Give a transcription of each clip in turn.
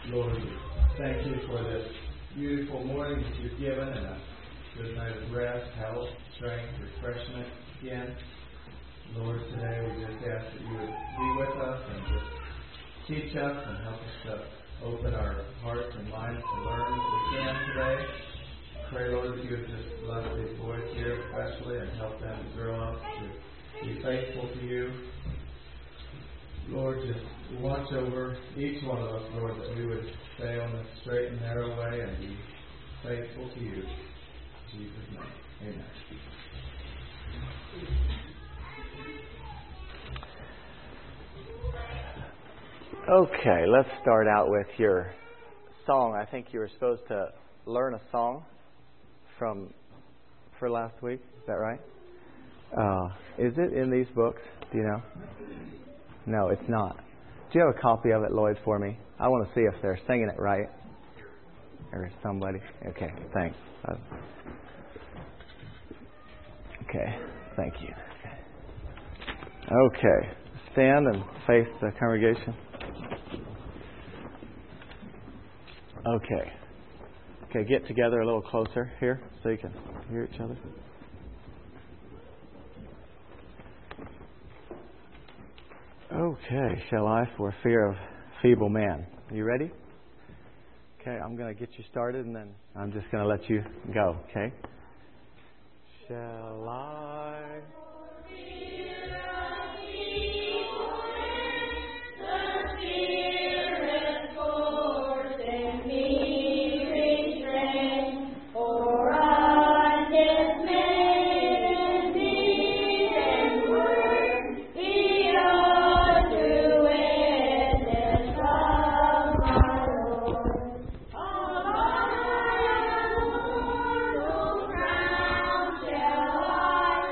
Lord, thank you for this beautiful morning that you've given and a good night of rest, health, strength, refreshment again. Lord, today we just ask that you would be with us and just teach us and help us to open our hearts and minds to learn as we can today. Pray, Lord, that you would just bless these boys here especially and help them to grow up to be faithful to you. Lord, just watch over each one of us, Lord, that we would stay on the straight and narrow way and be faithful to you. In Jesus' name, amen. Okay, let's start out with your song. I think you were supposed to learn a song for last week. Is that right? Is it in these books? Do you know? No, it's not. Do you have a copy of it, Lloyd, for me? I want to see if they're singing it right. Or somebody. Okay, thanks. Okay, thank you. Okay, stand and face the congregation. Okay, get together a little closer here so you can hear each other. Okay, shall I, for fear of feeble man. Are you ready? Okay, I'm going to get you started and then I'm just going to let you go, okay? Shall I? I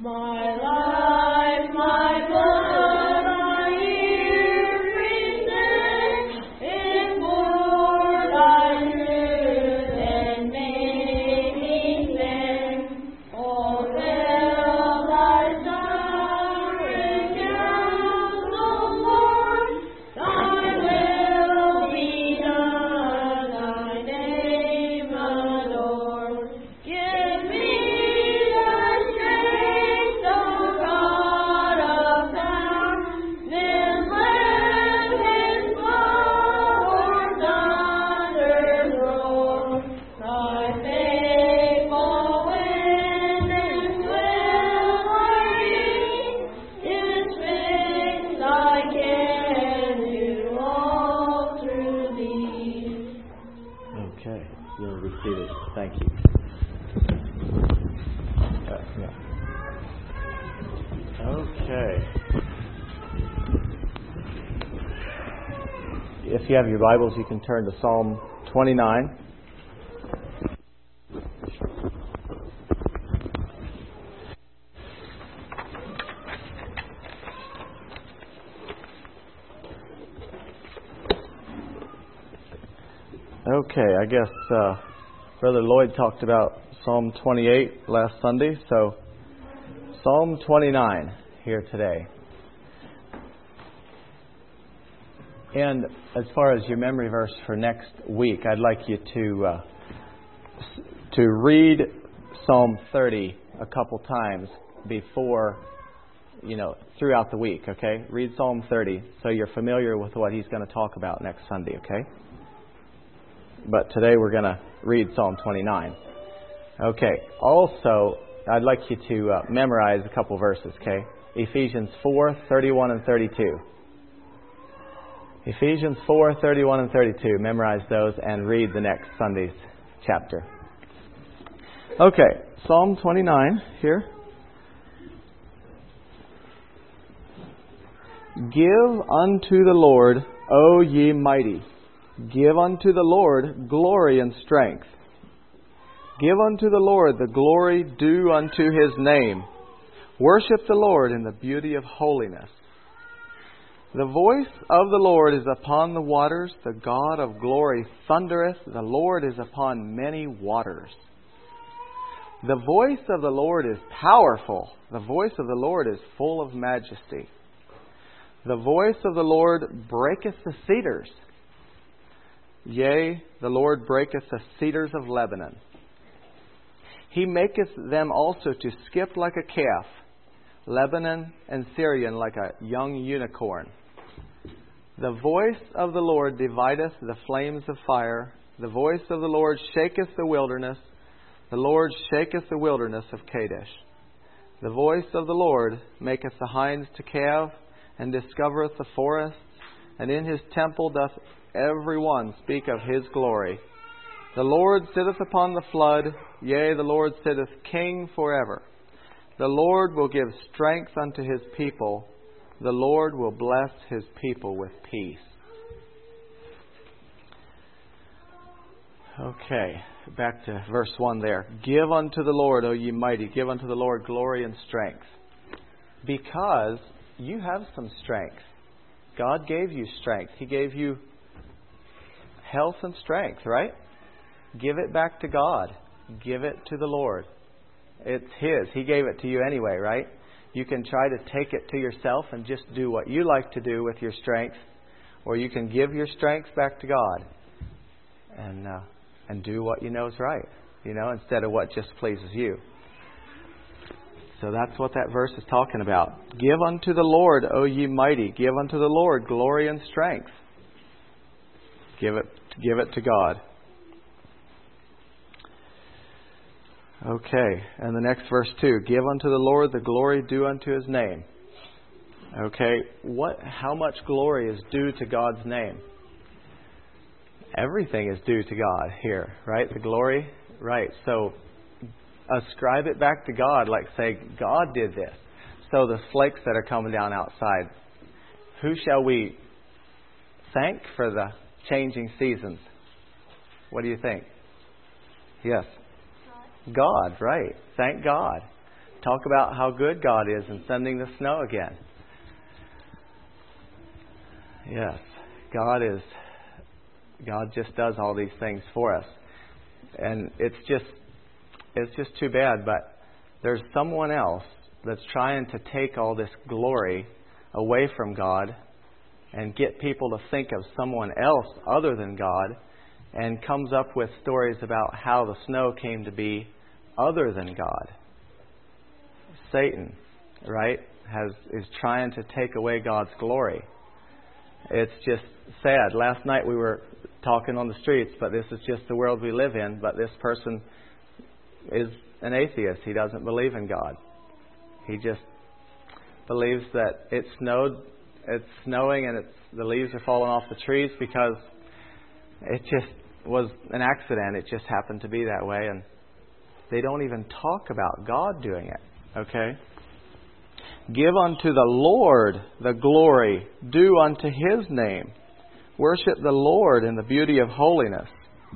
If you have your Bibles, you can turn to Psalm 29. Okay, I guess Brother Lloyd talked about Psalm 28 last Sunday, so Psalm 29 here today. And as far as your memory verse for next week, I'd like you to read Psalm 30 a couple times before, throughout the week, okay? Read Psalm 30 so you're familiar with what he's going to talk about next Sunday, okay? But today we're going to read Psalm 29. Okay. Also, I'd like you to memorize a couple verses, okay? Ephesians 4, 31 and 32. Ephesians 4, 31 and 32. Memorize those and read the next Sunday's chapter. Okay, Psalm 29 here. Give unto the Lord, O ye mighty. Give unto the Lord glory and strength. Give unto the Lord the glory due unto His name. Worship the Lord in the beauty of holiness. The voice of the Lord is upon the waters. The God of glory thundereth. The Lord is upon many waters. The voice of the Lord is powerful. The voice of the Lord is full of majesty. The voice of the Lord breaketh the cedars. Yea, the Lord breaketh the cedars of Lebanon. He maketh them also to skip like a calf, Lebanon and Syrian like a young unicorn. The voice of the Lord divideth the flames of fire. The voice of the Lord shaketh the wilderness. The Lord shaketh the wilderness of Kadesh. The voice of the Lord maketh the hinds to calve, and discovereth the forests, and in His temple doth every one speak of His glory. The Lord sitteth upon the flood, yea, the Lord sitteth King forever. The Lord will give strength unto His people. The Lord will bless His people with peace. Okay, back to verse 1 there. Give unto the Lord, O ye mighty, give unto the Lord glory and strength. Because you have some strength. God gave you strength. He gave you health and strength, right? Give it back to God. Give it to the Lord. It's His. He gave it to you anyway, right? You can try to take it to yourself and just do what you like to do with your strength, or you can give your strength back to God and do what you know is right, instead of what just pleases you. So that's what that verse is talking about. Give unto the Lord, O ye mighty. Give unto the Lord glory and strength. Give it to God. Okay, and the next verse 2. Give unto the Lord the glory due unto His name. Okay, how much glory is due to God's name? Everything is due to God here, right? The glory, right. So ascribe it back to God, like say, God did this. So the flakes that are coming down outside, who shall we thank for the changing seasons? What do you think? Yes. God, right. Thank God. Talk about how good God is in sending the snow again. Yes, God just does all these things for us. And it's just too bad, but there's someone else that's trying to take all this glory away from God and get people to think of someone else other than God, and comes up with stories about how the snow came to be other than God. Satan, right, is trying to take away God's glory. It's just sad. Last night we were talking on the streets, but this is just the world we live in. But this person is an atheist. He doesn't believe in God. He just believes that it's snowing and the leaves are falling off the trees because it just was an accident. It just happened to be that way. And they don't even talk about God doing it. Okay? Give unto the Lord the glory due unto His name. Worship the Lord in the beauty of holiness.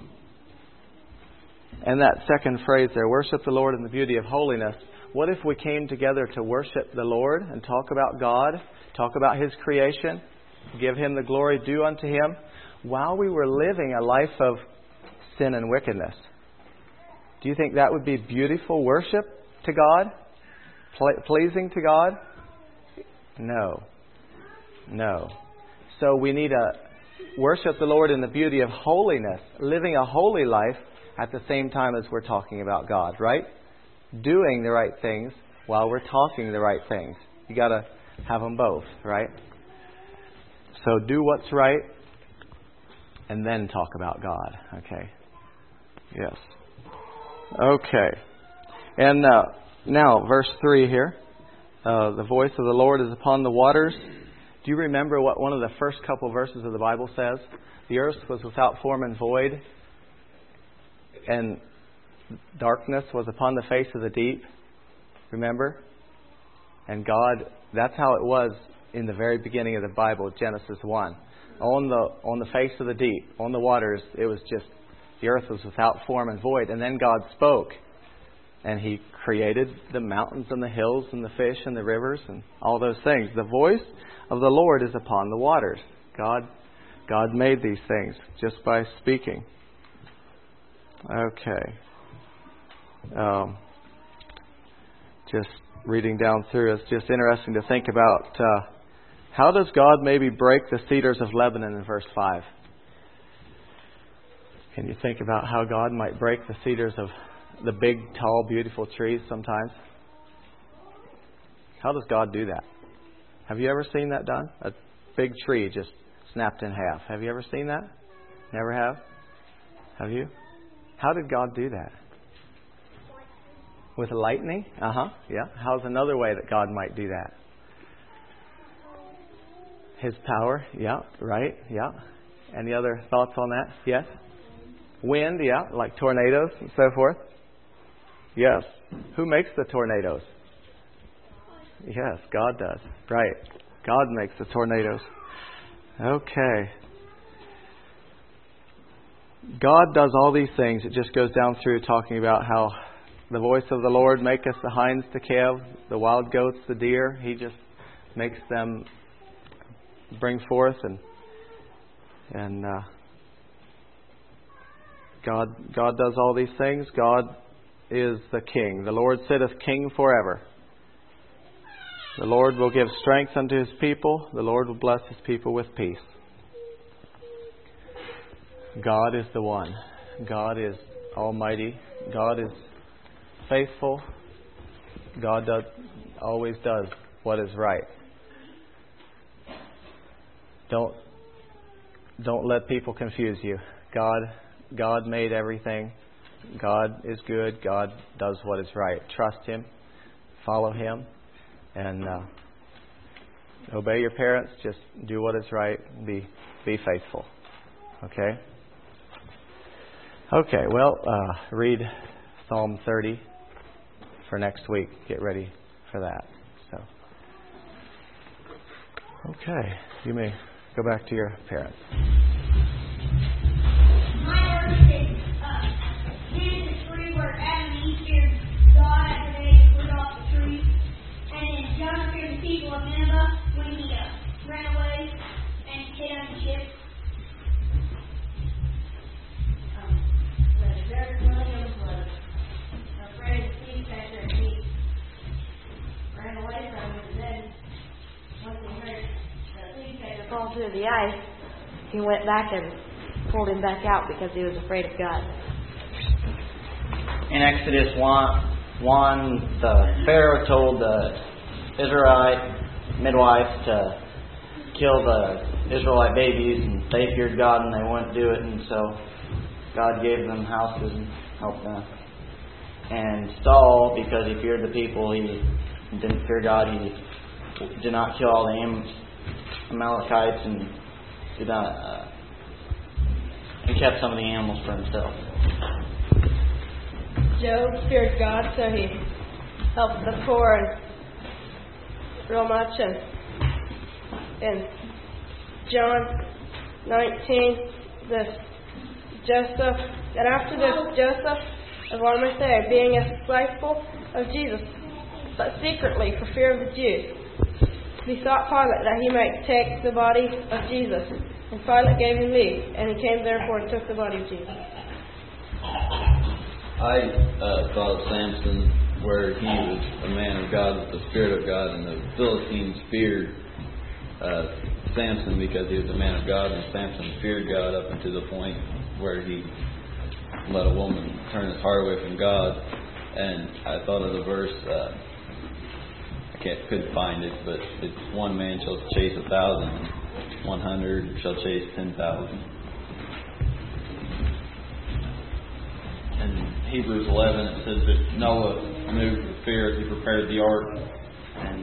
And that second phrase there, worship the Lord in the beauty of holiness. What if we came together to worship the Lord and talk about God, talk about His creation, give Him the glory due unto Him, while we were living a life of sin and wickedness? Do you think that would be beautiful worship to God? Pleasing to God? No. So we need to worship the Lord in the beauty of holiness, living a holy life at the same time as we're talking about God, right? Doing the right things while we're talking the right things. You got to have them both, right? So do what's right and then talk about God, okay? Yes. Okay. And now, verse 3 here. The voice of the Lord is upon the waters. Do you remember what one of the first couple verses of the Bible says? The earth was without form and void, and darkness was upon the face of the deep. Remember? And God, that's how it was in the very beginning of the Bible, Genesis 1. On the face of the deep, on the waters, it was just, the earth was without form and void. And then God spoke. And He created the mountains and the hills and the fish and the rivers and all those things. The voice of the Lord is upon the waters. God made these things just by speaking. Okay. Just reading down through, it's just interesting to think about how does God maybe break the cedars of Lebanon in verse 5? Can you think about how God might break the cedars of the big, tall, beautiful trees sometimes? How does God do that? Have you ever seen that done? A big tree just snapped in half. Have you ever seen that? Never have? Have you? How did God do that? With lightning? Yeah. How's another way that God might do that? His power? Yeah. Right? Yeah. Any other thoughts on that? Yes? Wind? Yeah. Like tornadoes and so forth? Yes. Who makes the tornadoes? Yes, God does. Right. God makes the tornadoes. Okay. God does all these things. It just goes down through talking about how the voice of the Lord maketh the hinds to calve, the wild goats, the deer. He just makes them bring forth, and God does all these things. God is the King. The Lord sitteth King forever. The Lord will give strength unto His people. The Lord will bless His people with peace. God is the one. God is almighty. God is faithful. God always does what is right. Don't let people confuse you. God made everything. God is good. God does what is right. Trust Him. Follow Him. And obey your parents. Just do what is right. Be faithful. Okay? Okay, well, read Psalm 30 for next week. Get ready for that. So, okay, you may go back to your parents. My verse is Genesis 3, where Adam and Eve feared God after they ate fruit off the tree. fall through the ice, he went back and pulled him back out because he was afraid of God. In Exodus 1, the Pharaoh told the Israelite midwives to kill the Israelite babies, and they feared God and they wouldn't do it, and so God gave them houses and helped them. And Saul, because he feared the people, he didn't fear God. He did not kill all the Amalekites and did not. He kept some of the animals for himself. Job feared God, so he helped the poor and real much. And in John 19, after this, Joseph of Arimathea, being a disciple of Jesus, but secretly for fear of the Jews, besought Pilate that he might take the body of Jesus. And Pilate gave him leave, and he came therefore and took the body of Jesus. I thought of Samson, where he was a man of God with the Spirit of God, and the Philistines feared Samson because he was a man of God, and Samson feared God up until the point where he let a woman turn his heart away from God. And I thought of the verse, couldn't find it, but it's 1 man shall chase 1,000, and 100 shall chase 10,000. In Hebrews 11 it says that Noah moved with fear as he prepared the ark, and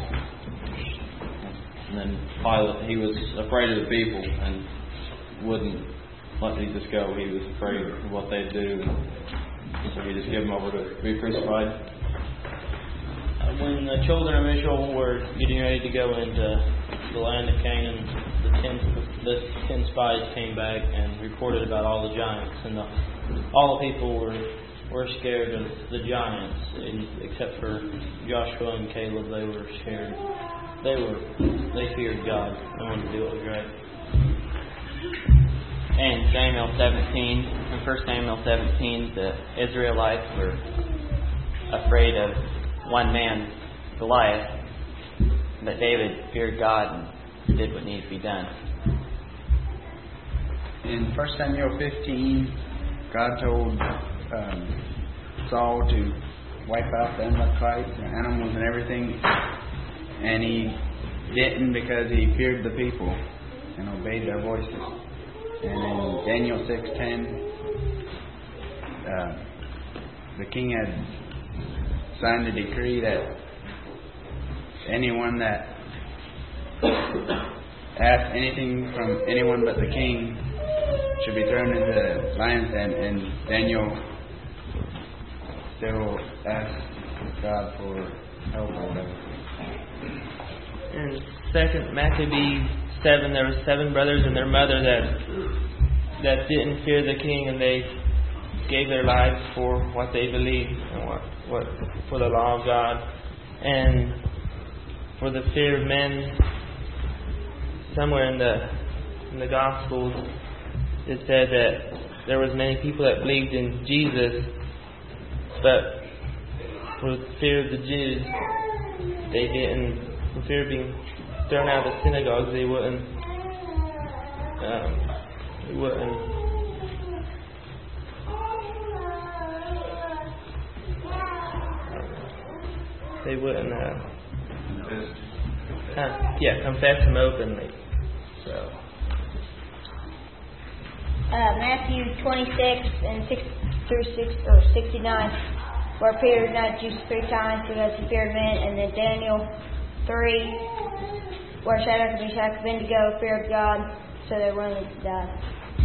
then Pilate, he was afraid of the people and wouldn't let Jesus go. He was afraid of what they'd do, and so he just gave him over to be crucified. When the children of Israel were getting ready to go into the land of Canaan, the 10 spies came back and reported about all the giants, and all the people were scared of the giants, except for Joshua and Caleb. They were scared. They feared God and wanted to do what was right. In Samuel 17, in 1 Samuel 17, the Israelites were afraid of one man, Goliath, but David feared God and did what needed to be done. In 1 Samuel 15, God told Saul to wipe out the Amalekites and animals and everything, and he didn't because he feared the people and obeyed their voices. And in Daniel 6:10, the king had signed a decree that anyone that asked anything from anyone but the king should be thrown into the lion's den, and Daniel still asked God for help or whatever. In 2 Maccabees 7, there were 7 brothers and their mother that didn't fear the king, and they gave their lives for what they believed and what for the law of God. And for the fear of men, somewhere in the Gospels it said that there was many people that believed in Jesus, but for the fear of the Jews, they didn't. For fear of being thrown out of the synagogues, they wouldn't confess him openly. So Matthew 26 and 6 through 69, where Peter denied Jesus 3 times because he feared men, and then Daniel 3, where Shadrach, Meshach, and Abednego feared God, so they were willing to die.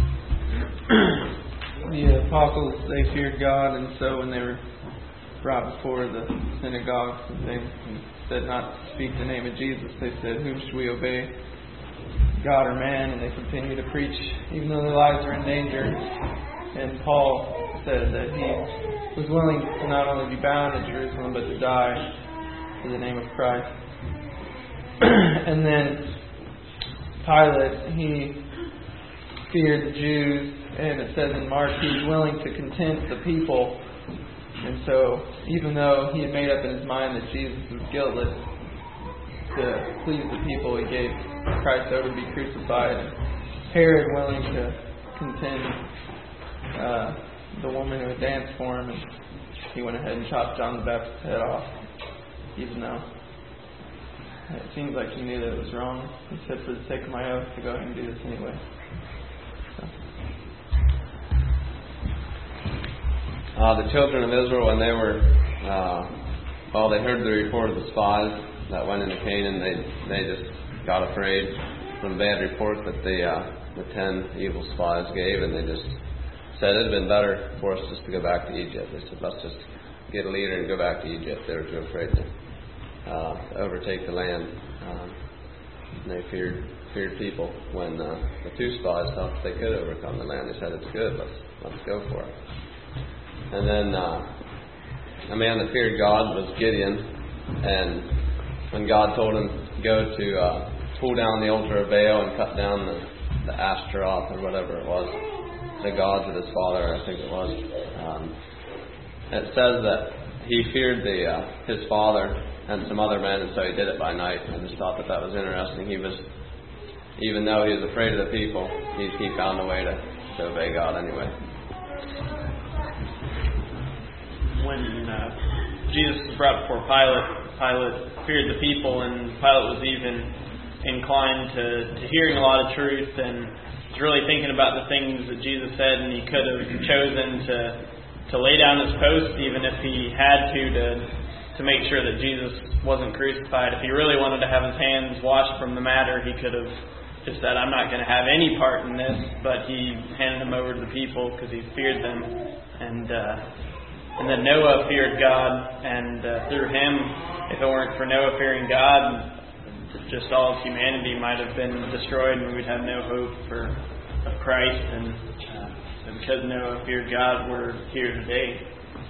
The apostles, they feared God, and so when they were brought before the synagogues and things and said not to speak the name of Jesus, they said, "Whom should we obey, God or man?" And they continued to preach even though their lives were in danger. And Paul said that he was willing to not only be bound in Jerusalem but to die for the name of Christ. And then Pilate, he feared the Jews, and it says in Mark he was willing to content the people. And so even though he had made up in his mind that Jesus was guiltless, to please the people, he gave Christ over to be crucified. Herod, willing to contend the woman who had danced for him, and he went ahead and chopped John the Baptist's head off, even though it seems like he knew that it was wrong. He said, for the sake of my oath, to go ahead and do this anyway. The children of Israel, when they were, they heard the report of the spies that went into Canaan, they just got afraid from the bad report that the 10 evil spies gave, and they just said it had been better for us just to go back to Egypt. They said, let's just get a leader and go back to Egypt. They were too afraid to overtake the land. And they feared people. When the 2 spies thought that they could overcome the land, they said, it's good, let's go for it. And then a man that feared God was Gideon, and when God told him to go to pull down the altar of Baal and cut down the Ashtaroth or whatever it was, the gods of his father, I think it was, it says that he feared his father and some other men, and so he did it by night. I just thought that was interesting. Even though he was afraid of the people, he found a way to obey God anyway. When Jesus was brought before Pilate feared the people, and Pilate was even inclined to hearing a lot of truth, and was really thinking about the things that Jesus said, and he could have chosen to lay down his post even if he had to make sure that Jesus wasn't crucified. If he really wanted to have his hands washed from the matter, he could have just said, I'm not going to have any part in this, but he handed him over to the people because he feared them. And then Noah feared God, and through him, if it weren't for Noah fearing God, just all of humanity might have been destroyed, and we'd have no hope of Christ. And because Noah feared God, we're here today.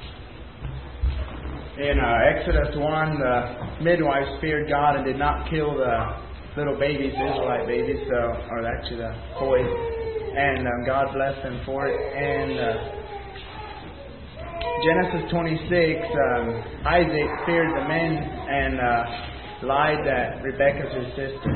In Exodus 1, the midwives feared God and did not kill the little babies, the Israelite babies, or actually the boys, and God blessed them for it. And Genesis 26, Isaac feared the men and lied that Rebekah's his sister.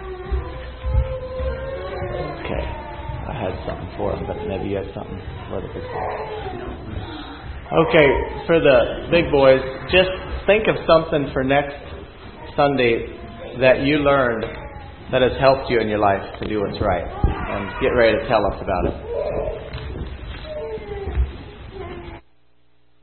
Okay. I had something for him, but maybe you had something for the big boys. Okay, for the big boys, just think of something for next Sunday that you learned that has helped you in your life to do what's right. And get ready to tell us about it.